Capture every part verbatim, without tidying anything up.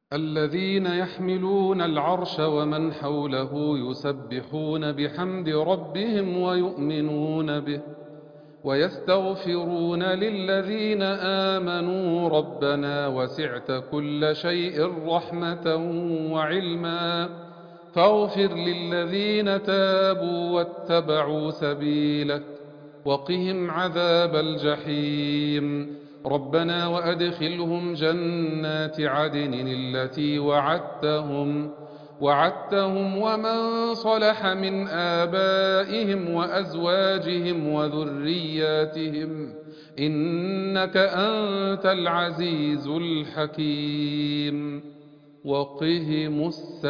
الذين يحملون العرش ومن حوله يسبحون بحمد ربهم ويؤمنون به ويستغفرون للذين آمنوا ربنا وسعت كل شيء رحمة وعلما فاغفر للذين تابوا واتبعوا سبيلك وقهم عذاب الجحيم ربنا وأدخلهم جنات عدن التي وعدتهم وعدتهم ومن صلح من آبائهم وأزواجهم وذرياتهم إنك أنت العزيز الحكيم وقهم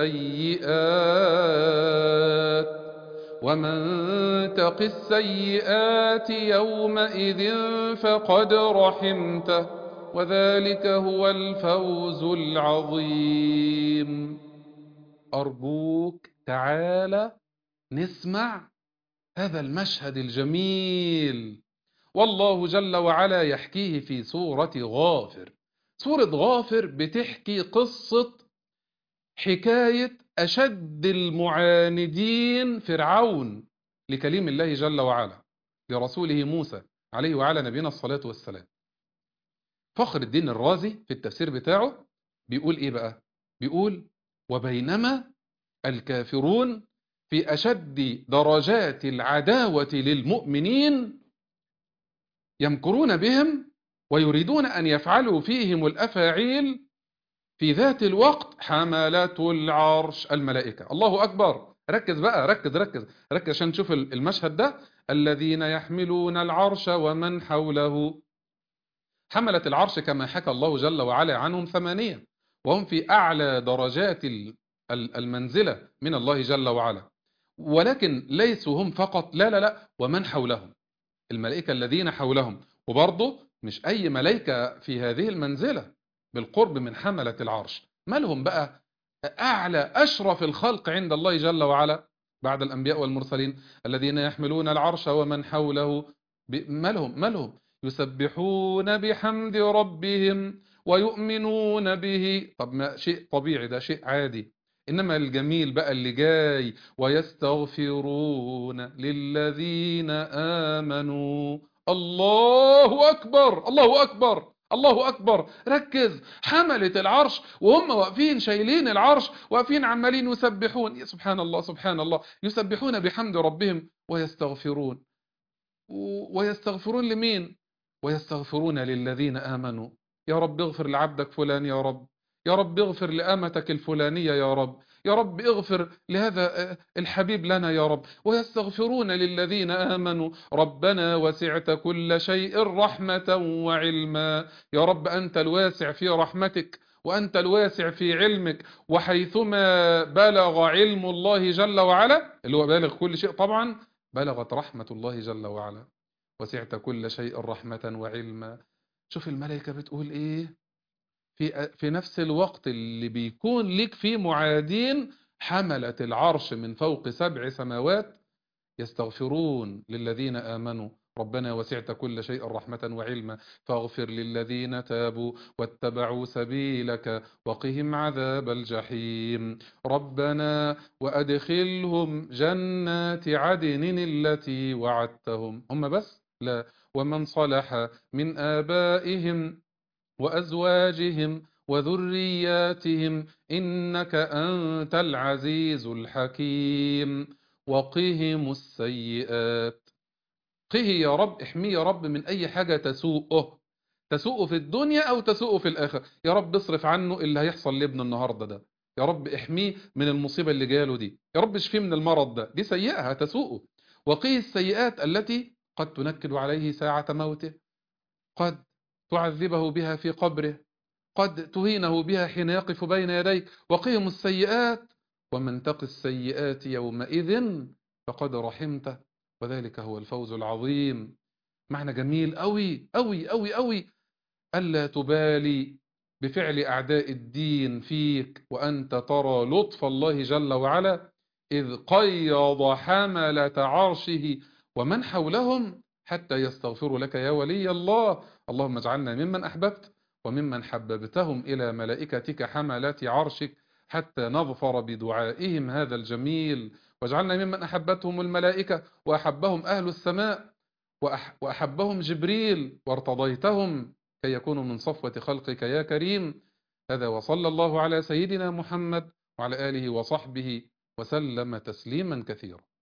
السيئات ومن تق السيئات يومئذ فقد رحمته وذلك هو الفوز العظيم. أرجوك تعالى نسمع هذا المشهد الجميل، والله جل وعلا يحكيه في سورة غافر. سورة غافر بتحكي قصة حكاية أشد المعاندين فرعون لكليم الله جل وعلا لرسوله موسى عليه وعلى نبينا الصلاة والسلام. فخر الدين الرازي في التفسير بتاعه بيقول إيه بقى؟ بيقول وبينما الكافرون في أشد درجات العداوة للمؤمنين يمكرون بهم ويريدون أن يفعلوا فيهم الأفاعيل، في ذات الوقت حملة العرش الملائكة. الله أكبر. ركز بقى، ركز ركز ركز عشان تشوف المشهد ده. الذين يحملون العرش ومن حوله. حملة العرش كما حكى الله جل وعلا عنهم ثمانية، وهم في أعلى درجات المنزلة من الله جل وعلا، ولكن ليسوا هم فقط، لا لا لا، ومن حولهم، الملائكة الذين حولهم. وبرضه مش أي ملائكة في هذه المنزلة بالقرب من حملة العرش. مالهم بقى؟ أعلى أشرف الخلق عند الله جل وعلا بعد الأنبياء والمرسلين الذين يحملون العرش ومن حوله. مالهم مالهم يسبحون بحمد ربهم ويؤمنون به. طب ما شيء طبيعي، ده شيء عادي. إنما الجميل بقى اللي جاي ويستغفرون للذين آمنوا. الله أكبر الله أكبر الله أكبر. ركز. حملة العرش وهم واقفين شايلين العرش، واقفين عمالين يسبحون، سبحان الله سبحان الله، يسبحون بحمد ربهم ويستغفرون. ويستغفرون لمين؟ ويستغفرون للذين آمنوا. يا رب اغفر لعبدك فلان، يا رب يا رب اغفر لأمتك الفلانية، يا رب يا رب اغفر لهذا الحبيب لنا، يا رب. ويستغفرون للذين آمنوا ربنا وسعت كل شيء رحمة وعلما. يا رب أنت الواسع في رحمتك، وأنت الواسع في علمك، وحيثما بلغ علم الله جل وعلا اللي هو بالغ كل شيء طبعا، بلغت رحمة الله جل وعلا. وسعت كل شيء رحمة وعلما. شوف الملائكة بتقول ايه في في نفس الوقت اللي بيكون لك فيه معادين. حملة العرش من فوق سبع سماوات يستغفرون للذين آمنوا ربنا وسعت كل شيء رحمة وعلما فاغفر للذين تابوا واتبعوا سبيلك وقهم عذاب الجحيم ربنا وأدخلهم جنات عدن التي وعدتهم. هم بس؟ لا، ومن صلح من آبائهم وأزواجهم وذرياتهم إنك أنت العزيز الحكيم وقهم السيئات. قه يا رب، احميه يا رب من أي حاجة تسوءه، تسوءه في الدنيا أو تسوءه في الآخرة. يا رب اصرف عنه اللي هيحصل لابن النهاردة ده. يا رب احميه من المصيبة اللي جاله دي. يا رب اشفيه من المرض ده، دي سيئة هتسوءه. وقه السيئات التي قد تنكد عليه ساعة موته، قد تعذبه بها في قبره، قد تهينه بها حين يقف بين يديك. وقهم السيئات ومن تق السيئات يومئذ فقد رحمته وذلك هو الفوز العظيم. معنى جميل أوي أوي أوي أوي. ألا تبالي بفعل أعداء الدين فيك وأنت ترى لطف الله جل وعلا إذ قيض حملة عرشه ومن حولهم حتى يستغفروا لك يا ولي الله. اللهم اجعلنا ممن أحببت وممن حببتهم إلى ملائكتك حملات عرشك حتى نظفر بدعائهم هذا الجميل، واجعلنا ممن أحبتهم الملائكة وأحبهم أهل السماء وأح وأحبهم جبريل وارتضيتهم كي يكونوا من صفوة خلقك يا كريم. هذا وصلى الله على سيدنا محمد وعلى آله وصحبه وسلم تسليما كثيرا.